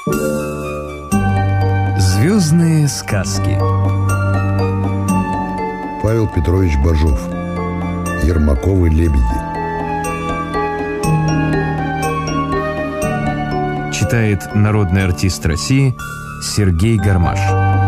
Звездные сказки. Павел Петрович Бажов. Ермаковы лебеди. Читает народный артист России Сергей Гармаш.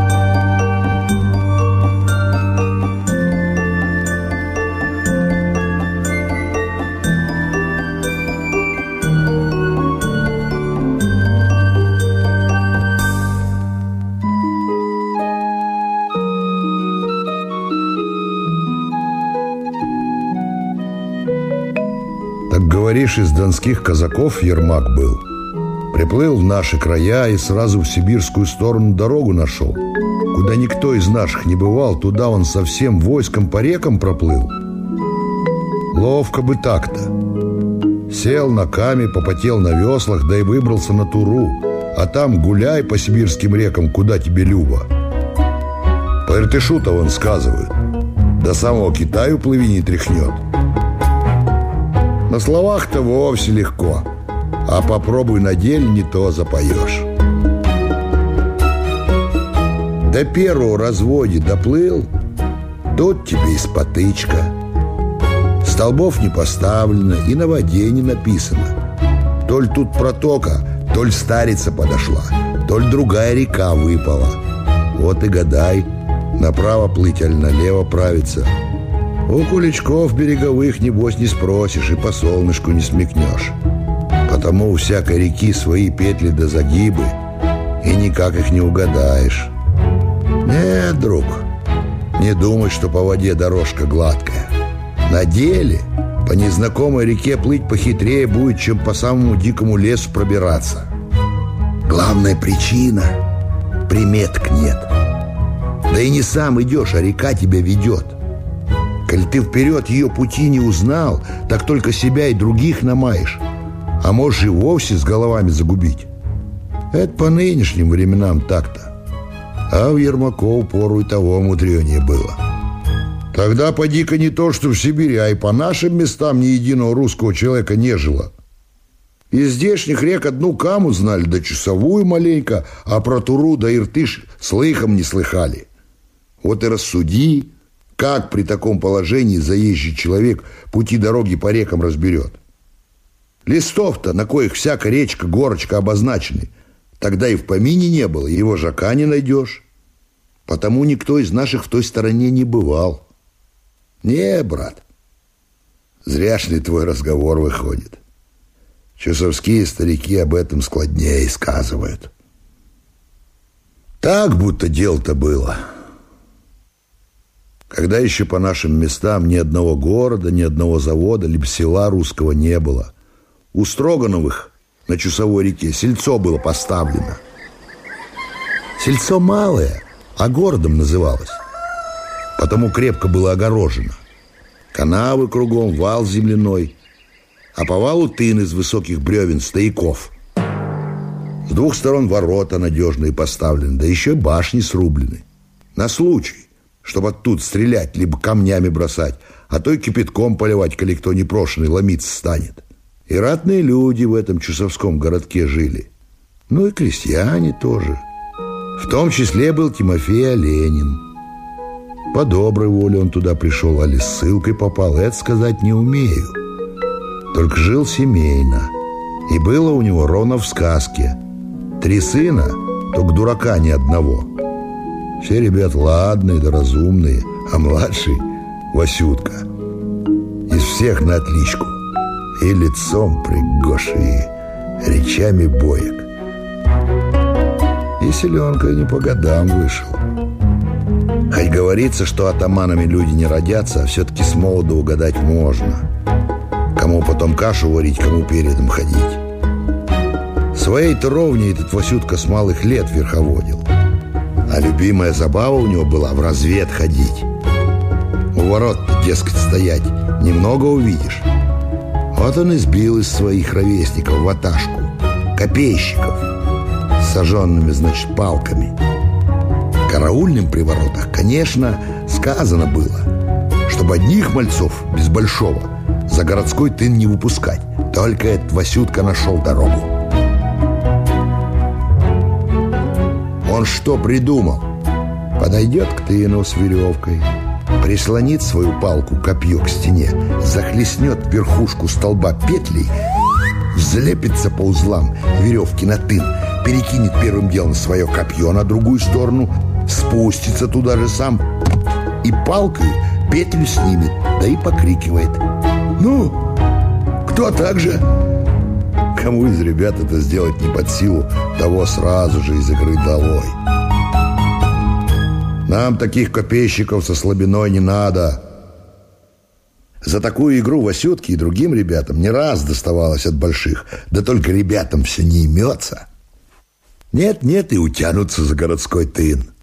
Так говоришь, из донских казаков Ермак был. Приплыл в наши края и сразу в сибирскую сторону дорогу нашел. Куда никто из наших не бывал, туда он со всем войском по рекам проплыл. Ловко бы так-то. Сел на каме, попотел на веслах, да и выбрался на Туру. А там гуляй по сибирским рекам, куда тебе любо. По Иртышу-то вон сказывают, до самого Китая плыви не тряхнет. На словах-то вовсе легко, а попробуй на деле, не то запоешь. До первого разводе доплыл, тут тебе и спотычка. Столбов не поставлено и на воде не написано. Толь тут протока, толь старица подошла, толь другая река выпала. Вот и гадай, направо плыть, аль налево правиться. У куличков береговых, небось, не спросишь и по солнышку не смекнешь. Потому у всякой реки свои петли да загибы, и никак их не угадаешь. Нет, друг, не думай, что по воде дорожка гладкая. На деле по незнакомой реке плыть похитрее будет, чем по самому дикому лесу пробираться. Главная причина — приметок нет. Да и не сам идешь, а река тебя ведет. Коль ты вперед ее пути не узнал, так только себя и других намаешь, а можешь и вовсе с головами загубить. Это по нынешним временам так-то. А в Ермакову пору и того мудренее было. Тогда поди-ка не то, что в Сибири, а и по нашим местам ни единого русского человека не жило. Из здешних рек одну Каму знали, да Чусовую маленько, а про Туру да Иртыш слыхом не слыхали. Вот и рассуди, как при таком положении заезжий человек пути дороги по рекам разберет. Листов-то, на коих всякая речка, горочка обозначены, тогда и в помине не было, его жака не найдешь. Потому никто из наших в той стороне не бывал. Не, брат, зряшный твой разговор выходит. Чусовские старики об этом складнее сказывают. Так будто дело-то было. Когда еще по нашим местам ни одного города, ни одного завода, либо села русского не было. У Строгановых на Чусовой реке сельцо было поставлено. Сельцо малое, а городом называлось. Потому крепко было огорожено. Канавы кругом, вал земляной, а по валу тын из высоких бревен, стояков. С двух сторон ворота надежные поставлены, да еще и башни срублены. На случай, чтобы оттуда стрелять, либо камнями бросать, а то и кипятком поливать, коли кто непрошенный ломиться станет. И ратные люди в этом чусовском городке жили. Ну и крестьяне тоже. В том числе был Тимофей Оленин. По доброй воле он туда пришел, али с ссылкой попал, это сказать не умею. Только жил семейно. И было у него ровно в сказке. 3 сына, только дурака ни одного. Все ребят ладные да разумные, а младший — Васютка. Из всех на отличку. И лицом пригож, и речами боек. И селенка не по годам вышел. Хоть говорится, что атаманами люди не родятся, а все-таки с молоду угадать можно. Кому потом кашу варить, кому передом ходить. Своей-то ровней этот Васютка с малых лет верховодил. А любимая забава у него была в развед ходить. У ворот-то, дескать, стоять немного увидишь. Вот он и сбил из своих ровесников ваташку, копейщиков, с сожженными, значит, палками. Караульным при воротах, конечно, сказано было, чтобы одних мальцов без большого за городской тын не выпускать. Только этот Васютка нашел дорогу. он что придумал? Подойдет к тыну с веревкой, прислонит свою палку-копье к стене, захлестнет верхушку столба петлей, взлепится по узлам веревки на тын, перекинет первым делом свое копье на другую сторону, спустится туда же сам и палкой петлю снимет, да и покрикивает: «Ну, кто так же?» Кому из ребят это сделать не под силу, того сразу же из игры долой. Нам таких копейщиков со слабиной не надо. За такую игру Васютке и другим ребятам не раз доставалось от больших, да только ребятам все не имется. Нет-нет, и утянутся за городской тын.